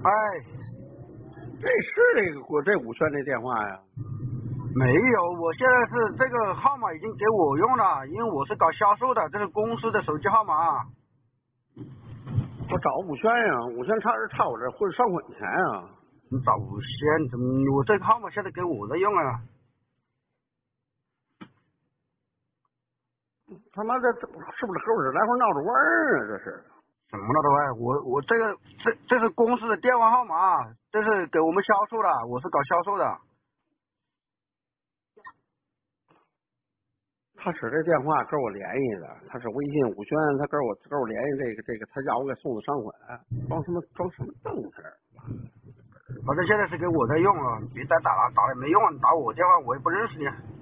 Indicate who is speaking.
Speaker 1: 哎，
Speaker 2: 这是这五泉的电话呀？
Speaker 1: 没有，我现在是这个号码已经给我用了，因为我是搞销售的，这是公司的手机号码。
Speaker 2: 我找五泉呀，五泉差我这混上混钱呀。
Speaker 1: 你找无线怎么？我这个号码现在给我在用啊。
Speaker 2: 他妈是不是和我这来回闹着玩儿啊？这是
Speaker 1: 什么了都哎，我这是公司的电话号码，这是给我们销售的，我是搞销售的。
Speaker 2: 他使这电话跟我联系的，他是微信五泉，他跟我联系这个，他要我给送的上款，装什么正事儿？
Speaker 1: 反正现在是给我在用啊，你别再打了，打了也没用啊，你打我电话我也不认识你。